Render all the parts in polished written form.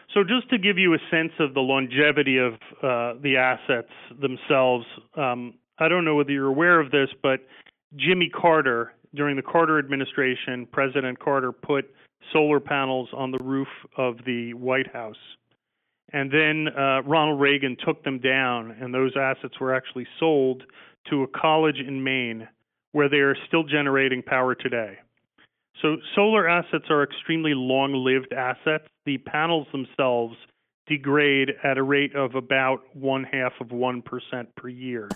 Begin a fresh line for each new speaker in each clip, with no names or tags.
So just to give you a sense of the longevity of the assets themselves, I don't know whether you're aware of this, but Jimmy Carter, during the Carter administration, President Carter put solar panels on the roof of the White House. And then Ronald Reagan took them down, and those assets were actually sold to a college in Maine where they are still generating power today. So solar assets are extremely long-lived assets. The panels themselves degrade at a rate of about 0.5% per year.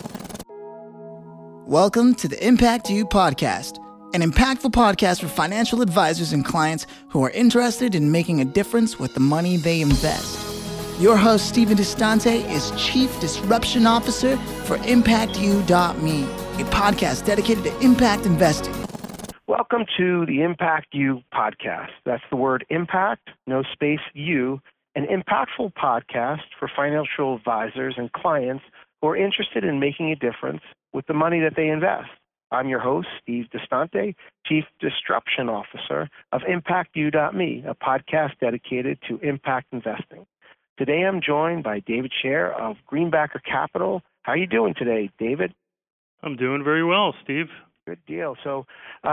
Welcome to the Impact You podcast, an impactful podcast for financial advisors and clients who are interested in making a difference with the money they invest. Your host, Steven Distante, is Chief Disruption Officer for ImpactU.me, a podcast dedicated to impact investing.
Welcome to the Impact You podcast. That's the word impact, no space, you, an impactful podcast for financial advisors and clients who are interested in making a difference with the money that they invest. I'm your host, Steve Distante, Chief Disruption Officer of ImpactU.me, a podcast dedicated to impact investing. Today I'm joined by David Scher of Greenbacker Capital. How are you doing today, David?
I'm doing very well, Steve.
Good deal. So,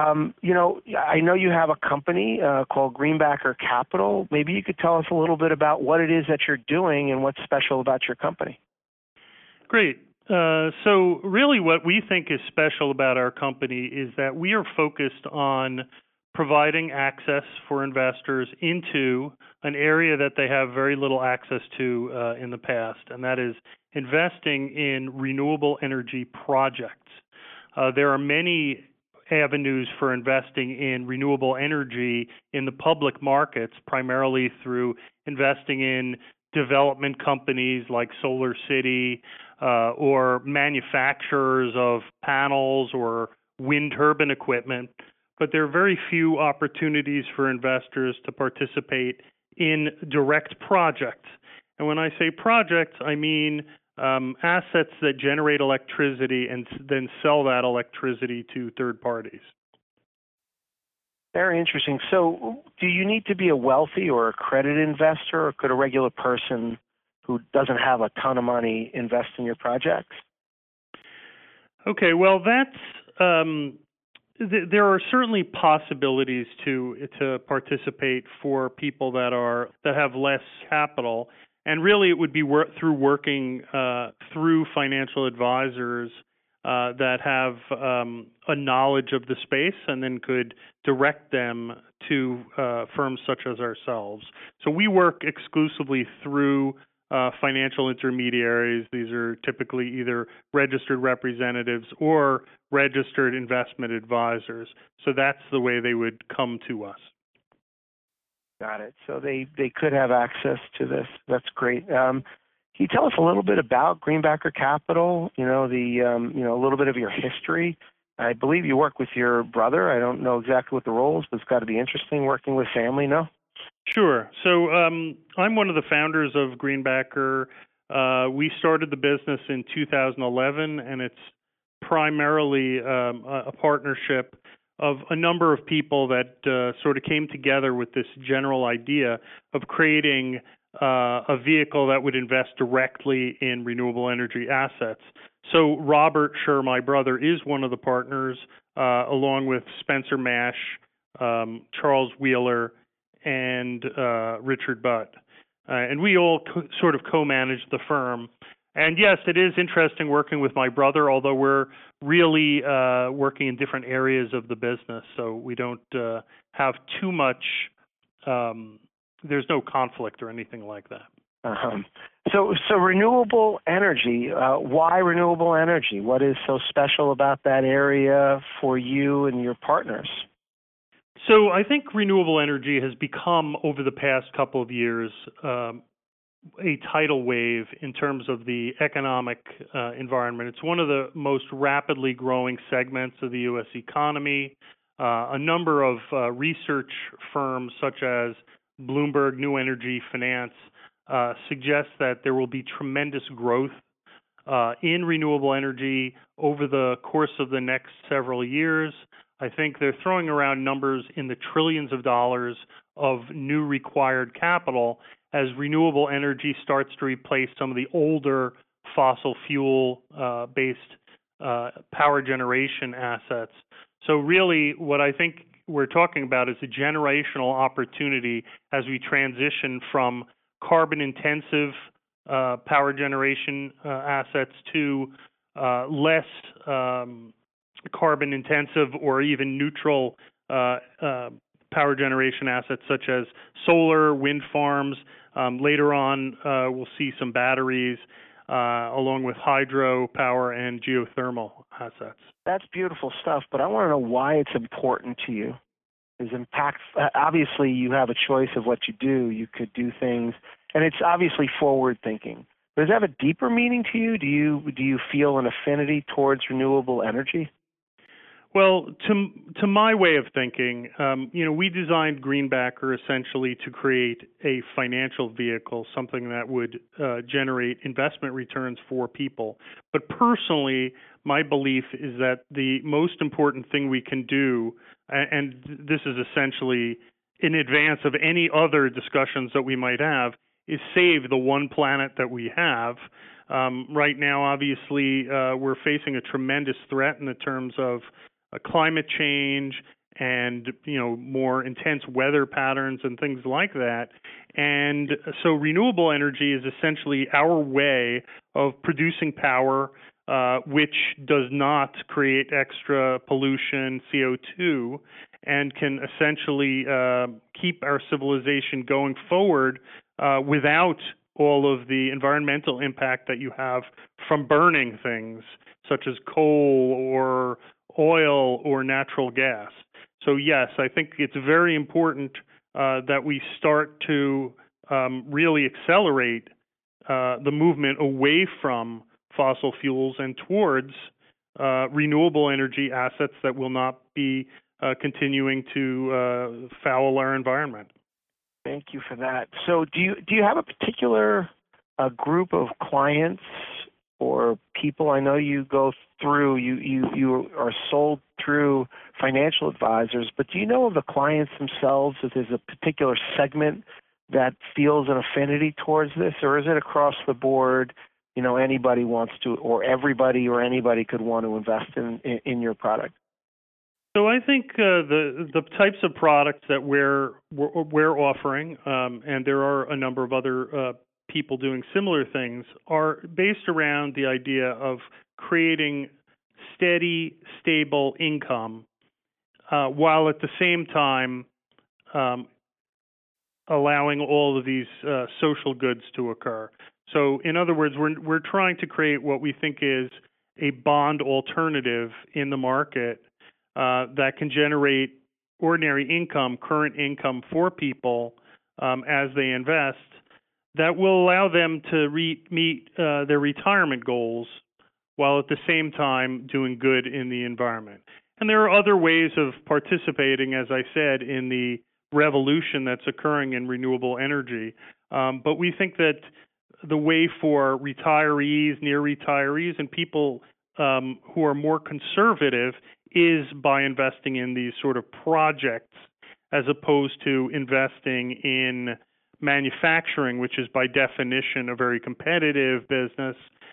I know you have a company called Greenbacker Capital. Maybe you could tell us a little bit about what it is that you're doing and what's special about your company.
Great. So really what we think is special about our company is that we are focused on providing access for investors into an area that they have very little access to in the past, and that is investing in renewable energy projects. There are many avenues for investing in renewable energy in the public markets, primarily through investing in development companies like Solar City or manufacturers of panels or wind turbine equipment. But there are very few opportunities for investors to participate in direct projects. And when I say projects, I mean assets that generate electricity and then sell that electricity to third parties.
Very interesting. So do you need to be a wealthy or accredited investor, or could a regular person who doesn't have a ton of money invest in your projects?
Okay, well, there are certainly possibilities to participate for people that have less capital. And really, it would be through working through financial advisors that have a knowledge of the space and then could direct them to firms such as ourselves. So we work exclusively through financial intermediaries. These are typically either registered representatives or registered investment advisors. So that's the way they would come to us.
Got it. So they could have access to this. That's great. Can you tell us a little bit about Greenbacker Capital? A little bit of your history. I believe you work with your brother. I don't know exactly what the role is, but it's got to be interesting working with family, no?
Sure. So I'm one of the founders of Greenbacker. We started the business in 2011, and it's primarily a partnership of a number of people that sort of came together with this general idea of creating a vehicle that would invest directly in renewable energy assets. So Robert Scher, my brother, is one of the partners, along with Spencer Mash, Charles Wheeler, and Richard Butt. And we all sort of co-manage the firm. And yes, it is interesting working with my brother, although we're really working in different areas of the business, so we don't have too much, there's no conflict or anything like that.
So renewable energy, why renewable energy? What is so special about that area for you and your partners?
So I think renewable energy has become, over the past couple of years, a tidal wave in terms of the economic environment. It's one of the most rapidly growing segments of the U.S. economy. A number of research firms such as Bloomberg New Energy Finance suggest that there will be tremendous growth in renewable energy over the course of the next several years. I think they're throwing around numbers in the trillions of dollars of new required capital. as renewable energy starts to replace some of the older fossil fuel based power generation assets. So really what I think we're talking about is a generational opportunity as we transition from carbon intensive power generation assets to less carbon intensive or even neutral power generation assets such as solar, wind farms. Later on, we'll see some batteries along with hydro power and geothermal assets.
That's beautiful stuff, but I want to know why it's important to you. Is impact, obviously you have a choice of what you do. You could do things, and it's obviously forward thinking. But does it have a deeper meaning to you? Do you feel an affinity towards renewable energy?
Well, to my way of thinking, we designed Greenbacker essentially to create a financial vehicle, something that would generate investment returns for people. But personally, my belief is that the most important thing we can do, and this is essentially in advance of any other discussions that we might have, is save the one planet that we have. Right now, obviously, we're facing a tremendous threat in the terms of climate change and more intense weather patterns and things like that. And so renewable energy is essentially our way of producing power which does not create extra pollution, CO2, and can essentially keep our civilization going forward without all of the environmental impact that you have from burning things such as coal or oil or natural gas. So yes, I think it's very important that we start to really accelerate the movement away from fossil fuels and towards renewable energy assets that will not be continuing to foul our environment.
Thank you for that. So do you have a particular group of clients or people? I know you go through, you are sold through financial advisors, but do you know of the clients themselves, if there's a particular segment that feels an affinity towards this, or is it across the board, anybody wants to, or everybody or anybody could want to invest in your product?
So I think the types of products that we're offering, and there are a number of other people doing similar things, are based around the idea of creating steady, stable income, while at the same time allowing all of these social goods to occur. So in other words, we're trying to create what we think is a bond alternative in the market that can generate ordinary income, current income for people as they invest, that will allow them to meet their retirement goals while at the same time doing good in the environment. And there are other ways of participating, as I said, in the revolution that's occurring in renewable energy. But we think that the way for retirees, near retirees, and people who are more conservative is by investing in these sort of projects as opposed to investing in manufacturing, which is by definition a very competitive business,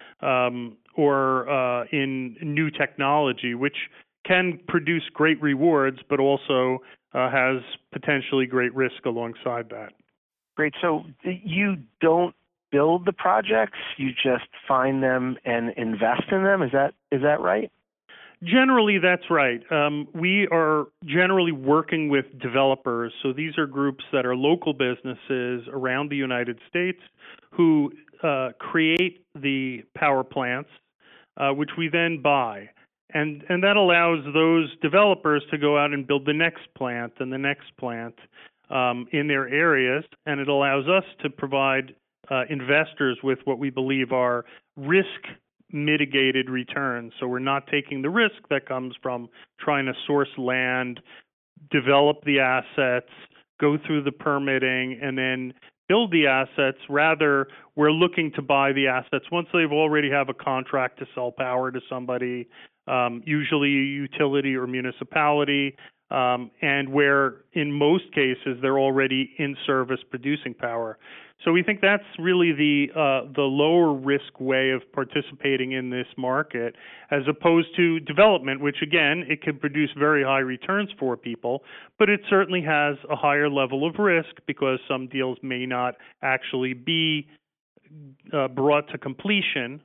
or in new technology, which can produce great rewards, but also has potentially great risk alongside that.
Great. So you don't build the projects, you just find them and invest in them. Is that right?
Generally, that's right. We are generally working with developers. So these are groups that are local businesses around the United States who create the power plants, which we then buy. And that allows those developers to go out and build the next plant and the next plant in their areas. And it allows us to provide investors with what we believe are risk mitigated returns. So we're not taking the risk that comes from trying to source land, develop the assets, go through the permitting, and then build the assets. Rather, we're looking to buy the assets once they've already have a contract to sell power to somebody, usually a utility or municipality, and where in most cases they're already in service producing power. So we think that's really the lower risk way of participating in this market, as opposed to development, which again, it can produce very high returns for people, but it certainly has a higher level of risk because some deals may not actually be brought to completion.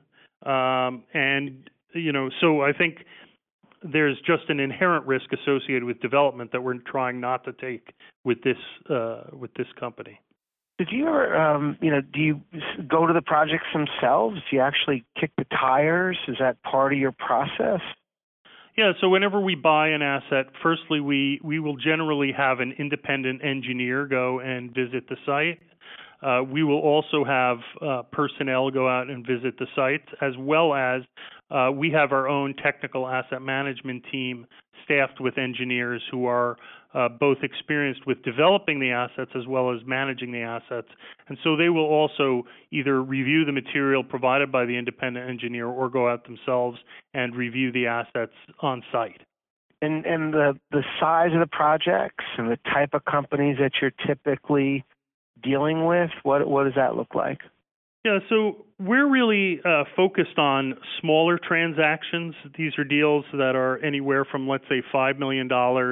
So I think there's just an inherent risk associated with development that we're trying not to take with this company.
Did you ever, do you go to the projects themselves? Do you actually kick the tires? Is that part of your process?
Yeah, so whenever we buy an asset, firstly, we will generally have an independent engineer go and visit the site. We will also have personnel go out and visit the sites, as well as we have our own technical asset management team staffed with engineers who are both experienced with developing the assets as well as managing the assets. And so they will also either review the material provided by the independent engineer or go out themselves and review the assets on site.
And the size of the projects and the type of companies that you're typically dealing with, what does that look like?
Yeah, so we're really focused on smaller transactions. These are deals that are anywhere from, let's say, $5 million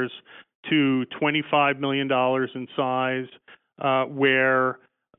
to $25 million in size, where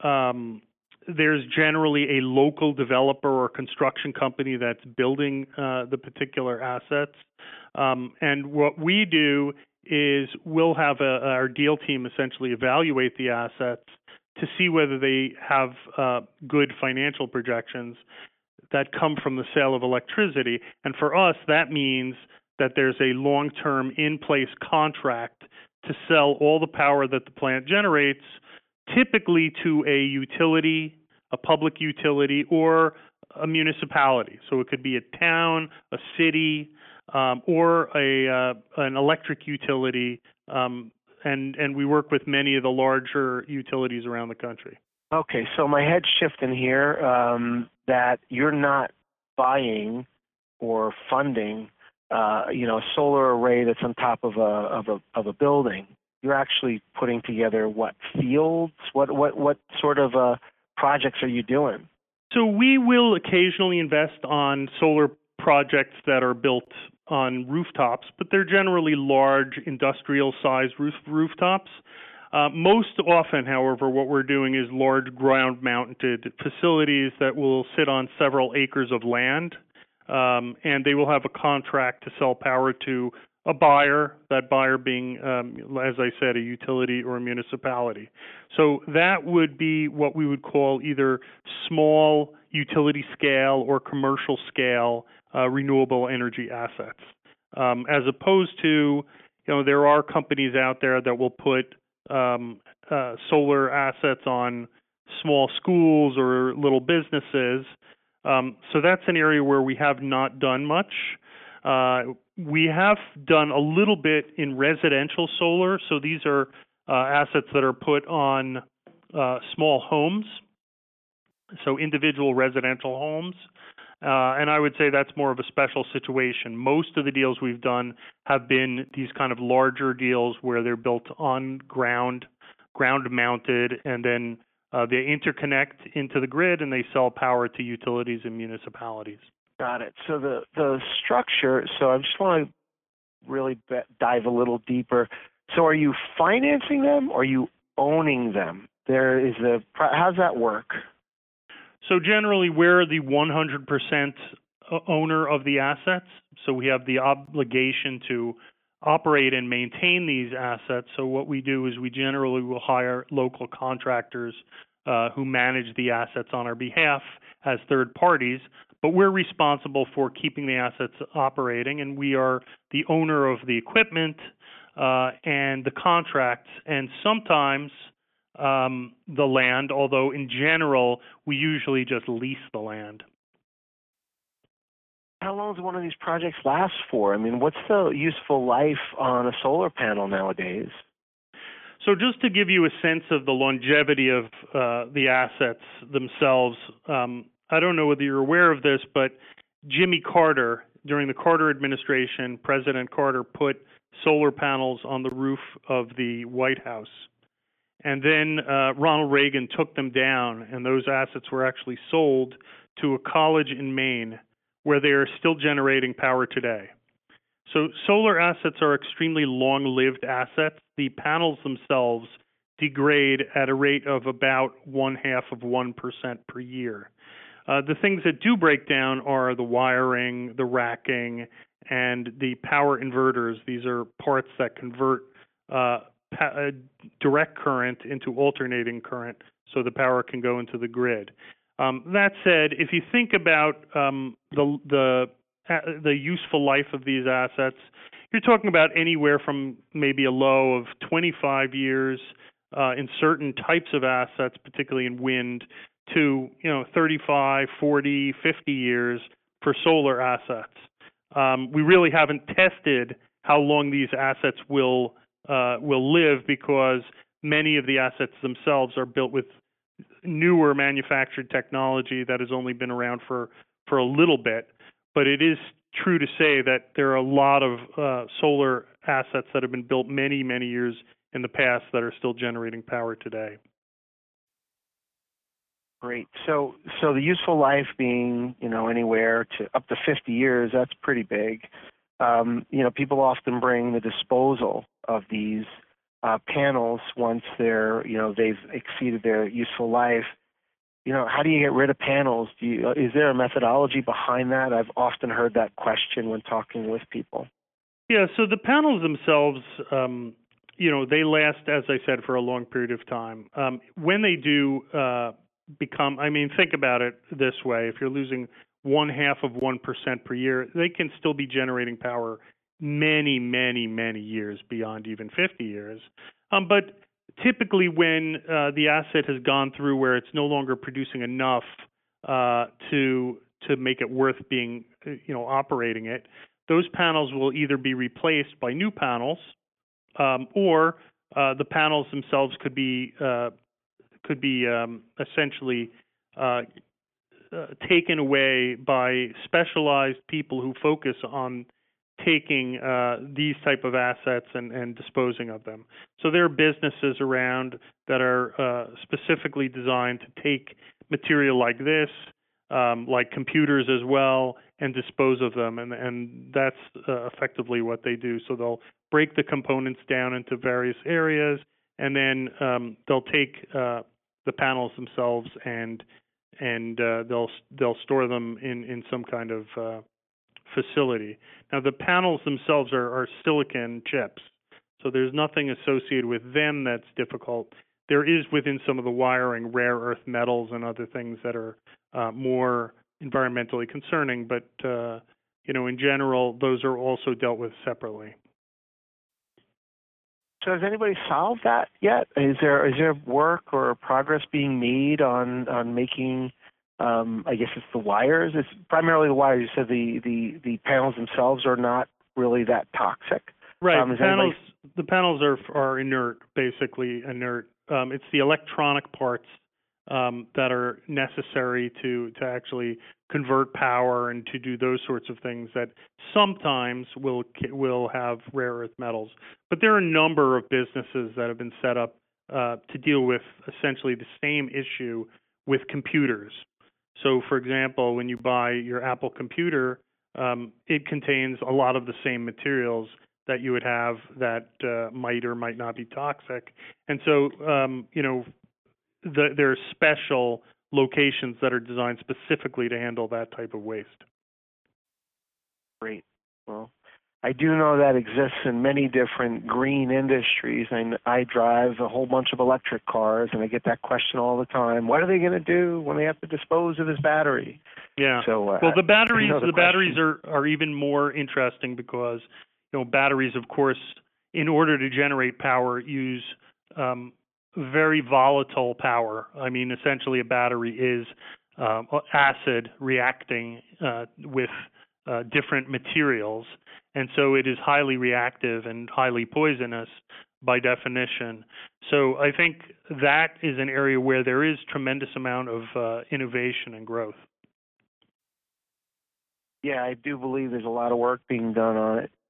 there's generally a local developer or construction company that's building the particular assets. And what we do is we'll have our deal team essentially evaluate the assets to see whether they have good financial projections that come from the sale of electricity. And for us, that means that there's a long-term in-place contract to sell all the power that the plant generates, typically to a utility, a public utility, or a municipality. So it could be a town, a city, or an electric utility, and we work with many of the larger utilities around the country.
Okay, so my head's shifting here that you're not buying or funding, a solar array that's on top of a building. You're actually putting together what fields? What sort of projects are you doing?
So we will occasionally invest on solar projects that are built on rooftops, but they're generally large industrial-sized rooftops. Most often, however, what we're doing is large ground-mounted facilities that will sit on several acres of land, and they will have a contract to sell power to a buyer, that buyer being, as I said, a utility or a municipality. So that would be what we would call either small utility scale or commercial scale renewable energy assets. As opposed to, there are companies out there that will put solar assets on small schools or little businesses. So that's an area where we have not done much. We have done a little bit in residential solar. So these are assets that are put on small homes, so individual residential homes. And I would say that's more of a special situation. Most of the deals we've done have been these kind of larger deals where they're built on ground mounted, and then they interconnect into the grid and they sell power to utilities and municipalities.
Got it. So the structure, so I just want to really dive a little deeper. So are you financing them or are you owning them? How's that work?
So generally, we're the 100% owner of the assets. So we have the obligation to operate and maintain these assets. So what we do is we generally will hire local contractors who manage the assets on our behalf as third parties. But we're responsible for keeping the assets operating, and we are the owner of the equipment and the contracts, and sometimes the land, although in general, we usually just lease the land.
How long does one of these projects last for? I mean, what's the useful life on a solar panel nowadays?
So just to give you a sense of the longevity of the assets themselves, I don't know whether you're aware of this, but Jimmy Carter, during the Carter administration, President Carter put solar panels on the roof of the White House. And then Ronald Reagan took them down, and those assets were actually sold to a college in Maine where they are still generating power today. So solar assets are extremely long-lived assets. The panels themselves degrade at a rate of about 0.5% per year. The things that do break down are the wiring, the racking, and the power inverters. These are parts that convert direct current into alternating current so the power can go into the grid. That said, if you think about the useful life of these assets, you're talking about anywhere from maybe a low of 25 years in certain types of assets, particularly in wind, to 35, 40, 50 years for solar assets. We really haven't tested how long these assets will live because many of the assets themselves are built with newer manufactured technology that has only been around for a little bit. But it is true to say that there are a lot of solar assets that have been built many, many years in the past that are still generating power today.
Great. So the useful life being, anywhere to up to 50 years, that's pretty big. People often bring the disposal of these panels once they've exceeded their useful life. How do you get rid of panels? Is there a methodology behind that? I've often heard that question when talking with people.
Yeah, so the panels themselves, they last, as I said, for a long period of time. When they do think about it this way: if you're losing 0.5% per year, they can still be generating power many, many, many years beyond even 50 years. But typically when the asset has gone through where it's no longer producing enough to make it worth being, operating it, those panels will either be replaced by new panels or the panels themselves could be essentially taken away by specialized people who focus on taking these type of assets and disposing of them. So there are businesses around that are specifically designed to take material like this, like computers as well, and dispose of them. And that's effectively what they do. So they'll break the components down into various areas, and then they'll take the panels themselves and they'll store them in some kind of facility. Now, the panels themselves are silicon chips, so there's nothing associated with them that's difficult. There is within some of the wiring rare earth metals and other things that are more environmentally concerning, but in general, those are also dealt with separately.
So has anybody solved that yet? Is there work or progress being made on making? I guess it's the wires. It's primarily the wires. You said the panels themselves are not really that toxic.
Right. The panels are inert, basically inert. It's the electronic parts that are necessary to actually convert power and to do those sorts of things that sometimes will have rare earth metals. But there are a number of businesses that have been set up to deal with essentially the same issue with computers. So, for example, when you buy your Apple computer, it contains a lot of the same materials that you would have that might or might not be toxic. And so, there are special locations that are designed specifically to handle that type of waste.
Great. Well, I do know that exists in many different green industries. I drive a whole bunch of electric cars, and I get that question all the time. What are they going to do when they have to dispose of this battery?
Yeah.
So,
well, the batteries are even more interesting because, batteries, of course, in order to generate power, use very volatile power. I mean, essentially, a battery is acid reacting with different materials. And so it is highly reactive and highly poisonous by definition. So I think that is an area where there is tremendous amount of innovation and growth.
Yeah, I do believe there's a lot of work being done on it.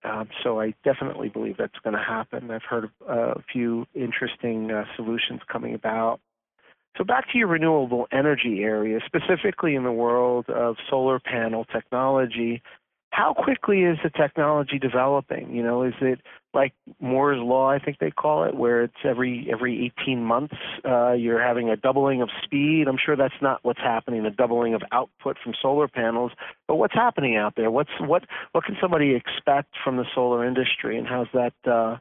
So I definitely believe that's going to happen. I've heard of a few interesting solutions coming about. So back to your renewable energy area, specifically in the world of solar panel technology, how quickly is the technology developing? Is it like Moore's Law, I think they call it, where it's every 18 months you're having a doubling of speed? I'm sure that's not what's happening, a doubling of output from solar panels. But what's happening out there? What can somebody expect from the solar industry, and how's that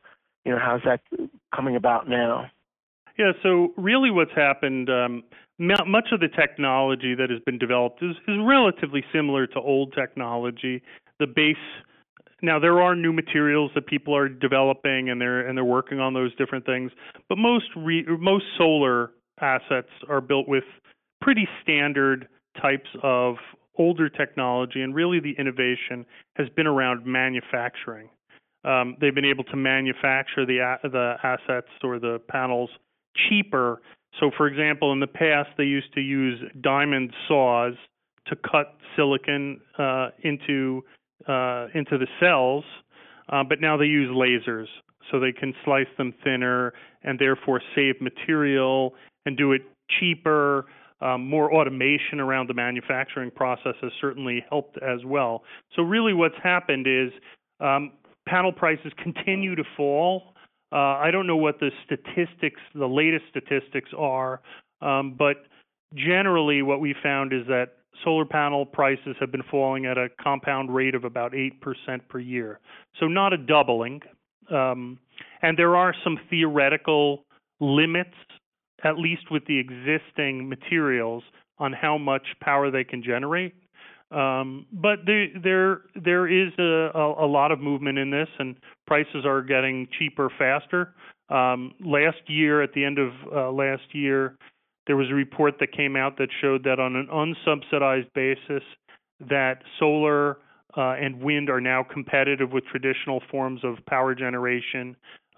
coming about now?
Yeah, so really what's happened, much of the technology that has been developed is relatively similar to old technology. The base, now there are new materials that people are developing, and they're working on those different things, but most solar assets are built with pretty standard types of older technology, and really the innovation has been around manufacturing. They've been able to manufacture the assets or the panels cheaper. So, for example, in the past, they used to use diamond saws to cut silicon into the cells, but now they use lasers, so they can slice them thinner and therefore save material and do it cheaper. More automation around the manufacturing process has certainly helped as well. So really what's happened is panel prices continue to fall. I don't know what the latest statistics are, but generally what we found is that solar panel prices have been falling at a compound rate of about 8% per year. So not a doubling. And there are some theoretical limits, at least with the existing materials, on how much power they can generate. But there is a lot of movement in this, and prices are getting cheaper faster. Last year, at the end of last year, there was a report that came out that showed that on an unsubsidized basis, that solar and wind are now competitive with traditional forms of power generation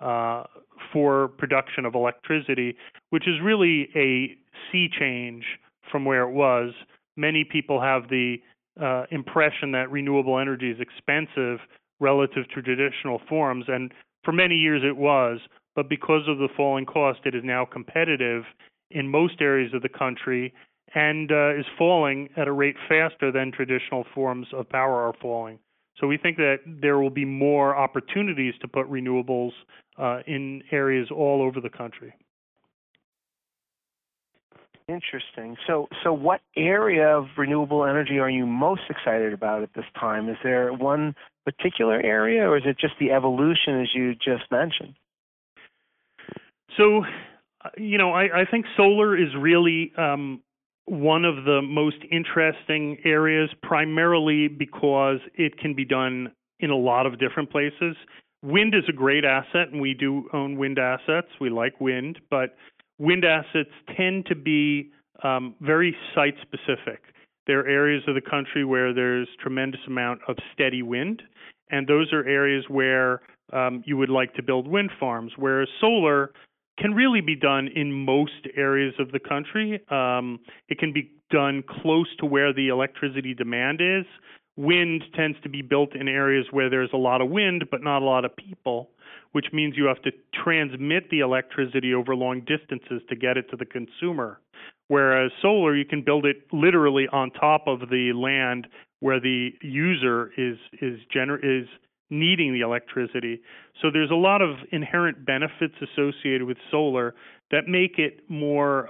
for production of electricity, which is really a sea change from where it was. Many people have the impression that renewable energy is expensive relative to traditional forms, and for many years it was, but because of the falling cost, it is now competitive in most areas of the country and is falling at a rate faster than traditional forms of power are falling. So we think that there will be more opportunities to put renewables in areas all over the country.
Interesting. So what area of renewable energy are you most excited about at this time? Is there one particular area, or is it just the evolution as you just mentioned?
So, I think solar is really one of the most interesting areas, primarily because it can be done in a lot of different places. Wind is a great asset, and we do own wind assets. We like wind, but wind assets tend to be very site-specific. There are areas of the country where there's tremendous amount of steady wind, and those are areas where you would like to build wind farms, whereas solar can really be done in most areas of the country. It can be done close to where the electricity demand is. Wind tends to be built in areas where there's a lot of wind but not a lot of people, which means you have to transmit the electricity over long distances to get it to the consumer. Whereas solar, you can build it literally on top of the land where the user is needing the electricity. So there's a lot of inherent benefits associated with solar that make it more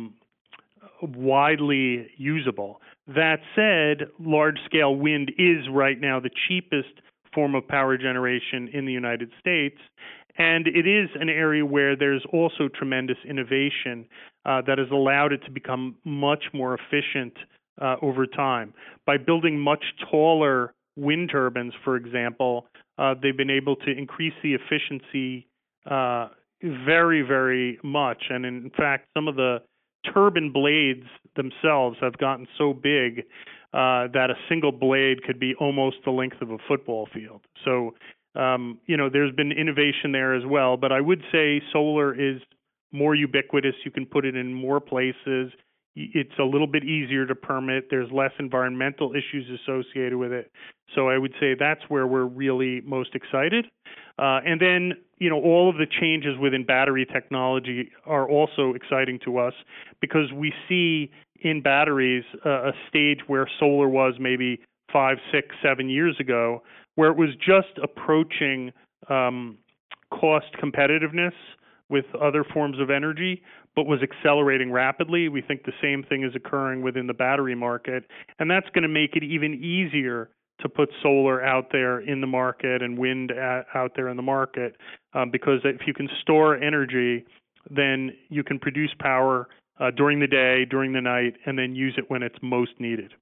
widely usable. That said, large-scale wind is right now the cheapest form of power generation in the United States, and it is an area where there's also tremendous innovation that has allowed it to become much more efficient over time. By building much taller wind turbines, for example, they've been able to increase the efficiency very, very much. And in fact, some of the turbine blades themselves have gotten so big that a single blade could be almost the length of a football field. So, there's been innovation there as well. But I would say solar is more ubiquitous. You can put it in more places. It's a little bit easier to permit. There's less environmental issues associated with it. So I would say that's where we're really most excited. And then, all of the changes within battery technology are also exciting to us because we see in batteries a stage where solar was maybe 5, 6, 7 years ago, where it was just approaching cost competitiveness with other forms of energy, but was accelerating rapidly. We think the same thing is occurring within the battery market, and that's going to make it even easier to put solar out there in the market and wind out there in the market, because if you can store energy, then you can produce power during the day, during the night, and then use it when it's most needed.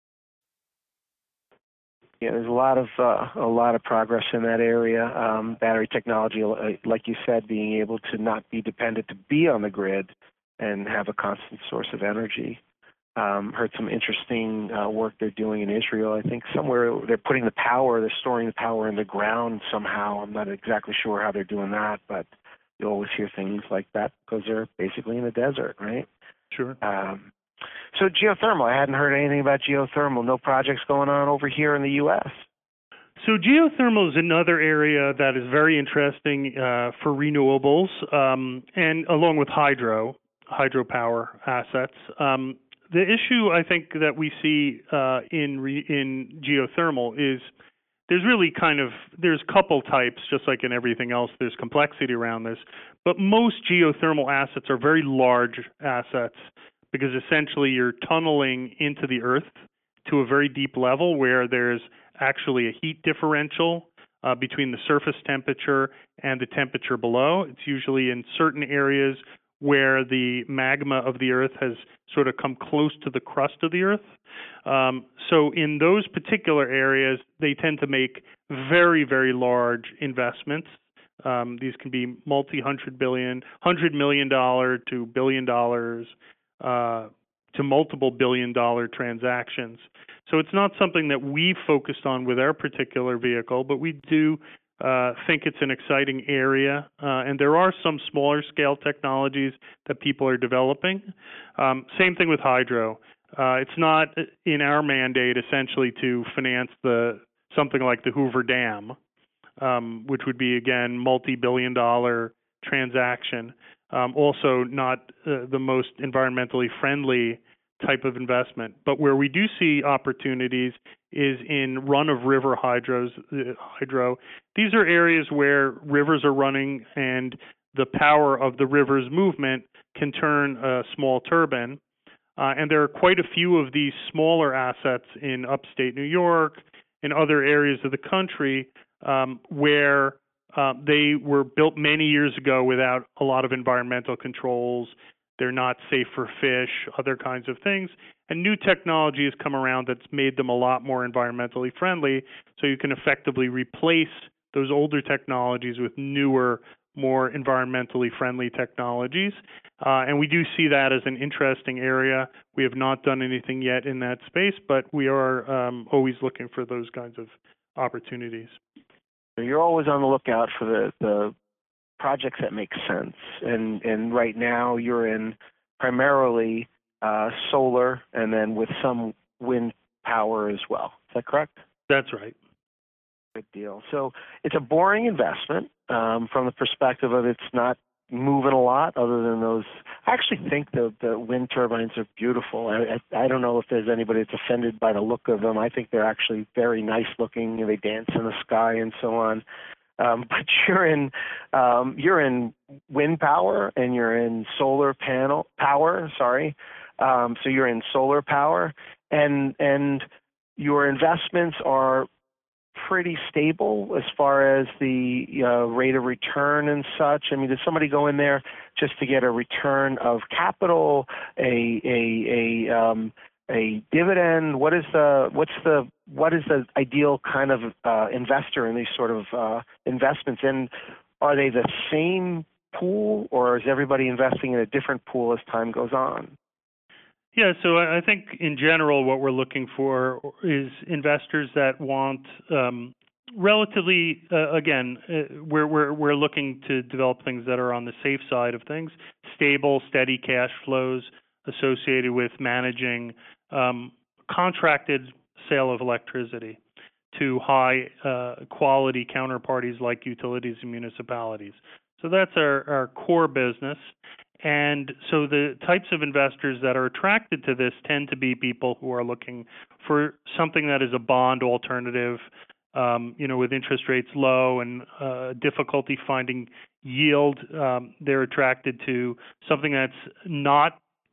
Yeah, there's a lot of progress in that area. Battery technology, like you said, being able to not be dependent, to be on the grid and have a constant source of energy. Heard some interesting work they're doing in Israel. I think somewhere they're storing the power in the ground somehow. I'm not exactly sure how they're doing that, but you always hear things like that because they're basically in the desert, right?
Sure.
So geothermal, I hadn't heard anything about geothermal. No projects going on over here in the U.S.
So geothermal is another area that is very interesting for renewables, and along with hydropower assets. The issue I think that we see in geothermal is there's a couple types, just like in everything else. There's complexity around this, but most geothermal assets are very large assets, because essentially you're tunneling into the earth to a very deep level where there's actually a heat differential between the surface temperature and the temperature below. It's usually in certain areas where the magma of the earth has sort of come close to the crust of the earth. So in those particular areas, they tend to make very, very large investments. These can be $100 million to $1 billion, to multiple billion-dollar transactions. So it's not something that we focused on with our particular vehicle, but we do think it's an exciting area, and there are some smaller scale technologies that people are developing. Same thing with hydro. It's not in our mandate essentially to finance something like the Hoover Dam, which would be, again, multi-billion-dollar transaction. Also not the most environmentally friendly type of investment. But where we do see opportunities is in run-of-river hydro. These are areas where rivers are running and the power of the river's movement can turn a small turbine. And there are quite a few of these smaller assets in upstate New York and other areas of the country where they were built many years ago without a lot of environmental controls. They're not safe for fish, other kinds of things. And new technology has come around that's made them a lot more environmentally friendly, so you can effectively replace those older technologies with newer, more environmentally friendly technologies. And we do see that as an interesting area. We have not done anything yet in that space, but we are always looking for those kinds of opportunities.
You're always on the lookout for the projects that make sense, and right now you're in primarily solar, and then with some wind power as well. Is that correct?
That's right.
Good deal. So it's a boring investment from the perspective of it's not moving a lot other than those. I actually think the wind turbines are beautiful. I don't know if there's anybody that's offended by the look of them. I think they're actually very nice looking. They dance in the sky and so on. But you're in wind power and you're in solar panel power. Sorry. So you're in solar power, and your investments are pretty stable as far as the rate of return and such. I mean, does somebody go in there just to get a return of capital, a dividend? What is the ideal kind of investor in these sort of investments? And are they the same pool, or is everybody investing in a different pool as time goes on?
Yeah, so I think in general what we're looking for is investors that want relatively, we're looking to develop things that are on the safe side of things, stable, steady cash flows, associated with managing contracted sale of electricity to high quality counterparties like utilities and municipalities. So that's our core business. And so the types of investors that are attracted to this tend to be people who are looking for something that is a bond alternative, with interest rates low and difficulty finding yield. They're attracted to something that's not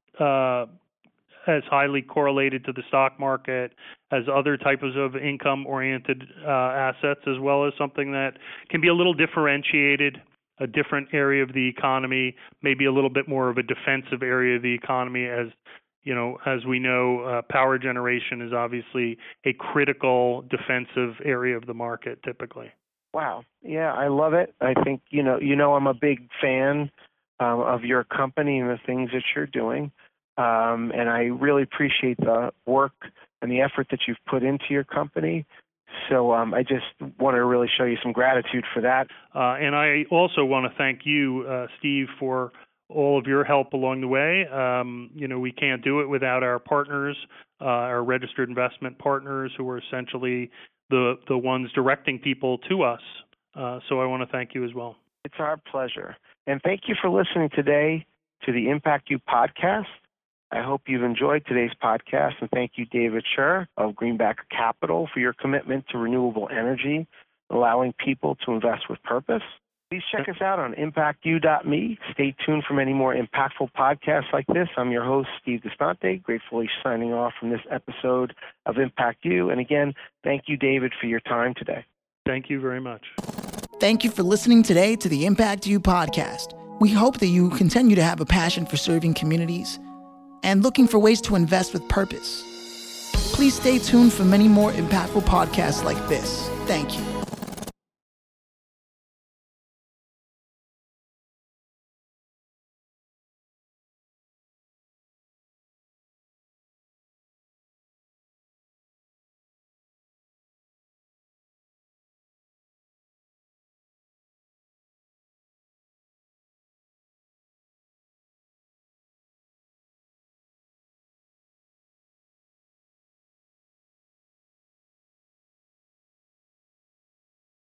as highly correlated to the stock market as other types of income-oriented assets, as well as something that can be a little differentiated, a different area of the economy, maybe a little bit more of a defensive area of the economy. As we know, power generation is obviously a critical defensive area of the market typically.
Wow. Yeah, I love it. I think, I'm a big fan of your company and the things that you're doing. And I really appreciate the work and the effort that you've put into your company. So I just want to really show you some gratitude for that.
And I also want to thank you, Steve, for all of your help along the way. We can't do it without our partners, our registered investment partners, who are essentially the ones directing people to us. So I want to thank you as well.
It's our pleasure. And thank you for listening today to the Impact You podcast. I hope you've enjoyed today's podcast, and thank you, David Scher of Greenback Capital, for your commitment to renewable energy, allowing people to invest with purpose. Please check us out on impactyou.me. Stay tuned for many more impactful podcasts like this. I'm your host, Steve Distante, gratefully signing off from this episode of Impact You. And again, thank you, David, for your time today.
Thank you very much.
Thank you for listening today to the Impact You podcast. We hope that you continue to have a passion for serving communities and looking for ways to invest with purpose. Please stay tuned for many more impactful podcasts like this. Thank you.